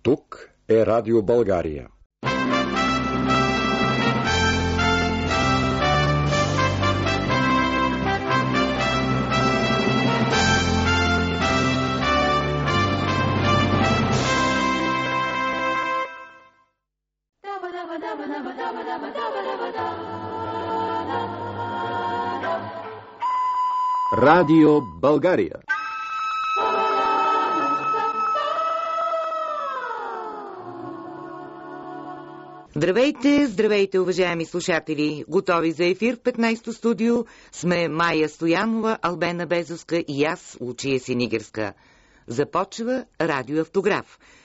Тук е Радио България. Радио България. Здравейте, здравейте, уважаеми слушатели! Готови за ефир в 15-то студио сме Майя Стоянова, Албена Безовска и аз, Лучия Синигерска. Започва Радио Автограф.